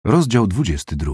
Rozdział 22.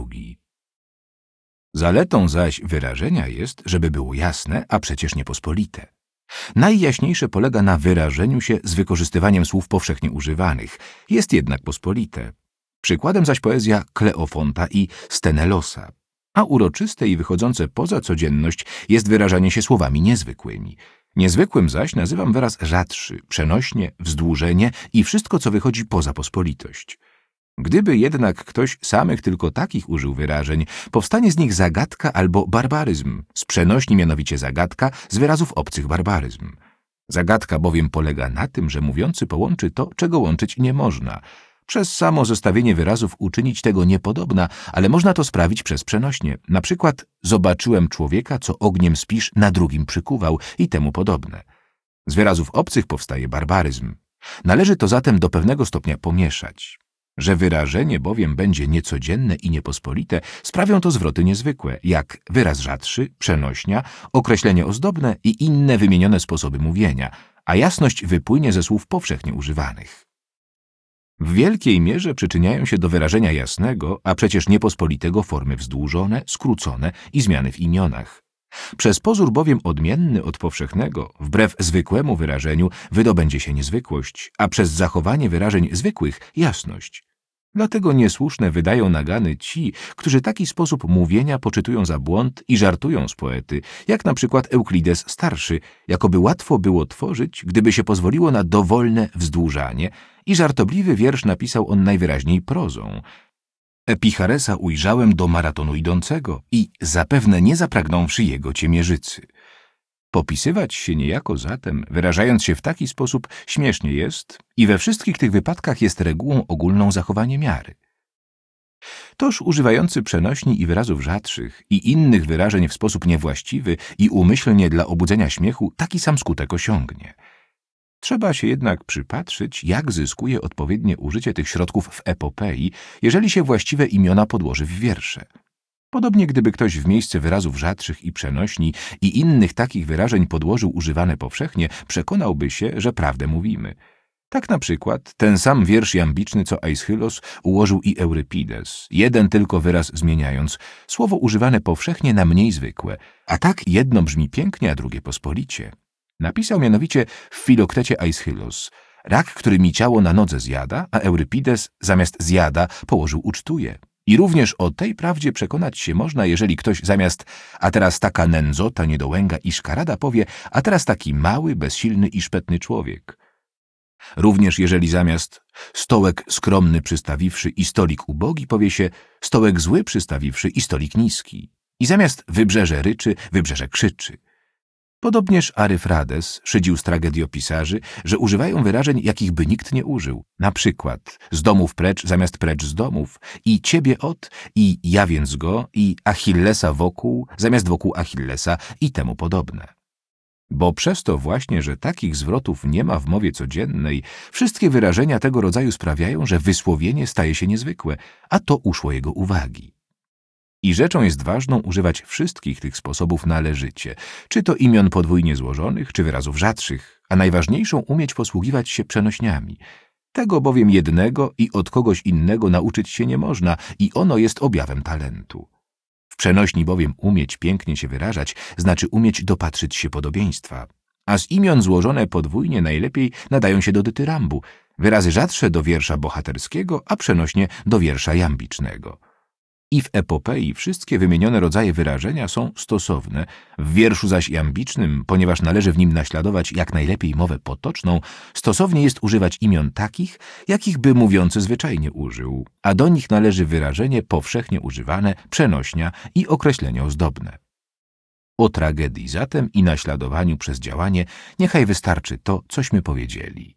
Zaletą zaś wyrażenia jest, żeby było jasne, a przecież niepospolite. Najjaśniejsze polega na wyrażeniu się z wykorzystywaniem słów powszechnie używanych, jest jednak pospolite. Przykładem zaś poezja Kleofonta i Stenelosa, a uroczyste i wychodzące poza codzienność jest wyrażanie się słowami niezwykłymi. Niezwykłym zaś nazywam wyraz rzadszy, przenośnie, wzdłużenie i wszystko, co wychodzi poza pospolitość. Gdyby jednak ktoś samych tylko takich użył wyrażeń, powstanie z nich zagadka albo barbaryzm, z przenośni mianowicie zagadka, z wyrazów obcych barbaryzm. Zagadka bowiem polega na tym, że mówiący połączy to, czego łączyć nie można. Przez samo zestawienie wyrazów uczynić tego niepodobna, ale można to sprawić przez przenośnie. Na przykład zobaczyłem człowieka, co ogniem spisz na drugim przykuwał i temu podobne. Z wyrazów obcych powstaje barbaryzm. Należy to zatem do pewnego stopnia pomieszać. Że wyrażenie bowiem będzie niecodzienne i niepospolite, sprawią to zwroty niezwykłe, jak wyraz rzadszy, przenośnia, określenie ozdobne i inne wymienione sposoby mówienia, a jasność wypłynie ze słów powszechnie używanych. W wielkiej mierze przyczyniają się do wyrażenia jasnego, a przecież niepospolitego formy wzdłużone, skrócone i zmiany w imionach. Przez pozór bowiem odmienny od powszechnego, wbrew zwykłemu wyrażeniu, wydobędzie się niezwykłość, a przez zachowanie wyrażeń zwykłych jasność. Dlatego niesłuszne wydają nagany ci, którzy taki sposób mówienia poczytują za błąd i żartują z poety, jak na przykład Euklides Starszy, jakoby łatwo było tworzyć, gdyby się pozwoliło na dowolne wzdłużanie i żartobliwy wiersz napisał on najwyraźniej prozą. Epicharesa ujrzałem do maratonu idącego i zapewne nie zapragnąwszy jego ciemierzycy. Popisywać się niejako zatem, wyrażając się w taki sposób, śmiesznie jest i we wszystkich tych wypadkach jest regułą ogólną zachowanie miary. Toż używający przenośni i wyrazów rzadszych i innych wyrażeń w sposób niewłaściwy i umyślnie dla obudzenia śmiechu taki sam skutek osiągnie. Trzeba się jednak przypatrzyć, jak zyskuje odpowiednie użycie tych środków w epopei, jeżeli się właściwe imiona podłoży w wiersze. Podobnie gdyby ktoś w miejsce wyrazów rzadszych i przenośni i innych takich wyrażeń podłożył używane powszechnie, przekonałby się, że prawdę mówimy. Tak na przykład ten sam wiersz jambiczny, co Aeschylos, ułożył i Eurypides, jeden tylko wyraz zmieniając, słowo używane powszechnie na mniej zwykłe, a tak jedno brzmi pięknie, a drugie pospolicie. Napisał mianowicie w Filoktecie Aeschylos: rak, który mi ciało na nodze zjada, a Eurypides zamiast zjada położył ucztuje. I również o tej prawdzie przekonać się można, jeżeli ktoś zamiast a teraz taka nędzota, niedołęga i szkarada powie, a teraz taki mały, bezsilny i szpetny człowiek. Również jeżeli zamiast stołek skromny przystawiwszy i stolik ubogi powie się stołek zły przystawiwszy i stolik niski. I zamiast wybrzeże ryczy, wybrzeże krzyczy. Podobnież Aryfrades szydził z tragediopisarzy, że używają wyrażeń, jakich by nikt nie użył. Na przykład z domów precz zamiast precz z domów, i ciebie od, i ja więc go, i Achillesa wokół zamiast wokół Achillesa i temu podobne. Bo przez to właśnie, że takich zwrotów nie ma w mowie codziennej, wszystkie wyrażenia tego rodzaju sprawiają, że wysłowienie staje się niezwykłe, a to uszło jego uwagi. I rzeczą jest ważną używać wszystkich tych sposobów należycie, czy to imion podwójnie złożonych, czy wyrazów rzadszych, a najważniejszą umieć posługiwać się przenośniami. Tego bowiem jednego i od kogoś innego nauczyć się nie można i ono jest objawem talentu. W przenośni bowiem umieć pięknie się wyrażać, znaczy umieć dopatrzyć się podobieństwa, a z imion złożone podwójnie najlepiej nadają się do dytyrambu, wyrazy rzadsze do wiersza bohaterskiego, a przenośnie do wiersza jambicznego. I w epopei wszystkie wymienione rodzaje wyrażenia są stosowne, w wierszu zaś jambicznym, ponieważ należy w nim naśladować jak najlepiej mowę potoczną, stosownie jest używać imion takich, jakich by mówiący zwyczajnie użył, a do nich należy wyrażenie powszechnie używane, przenośnia i określenie ozdobne. O tragedii zatem i naśladowaniu przez działanie niechaj wystarczy to, cośmy powiedzieli.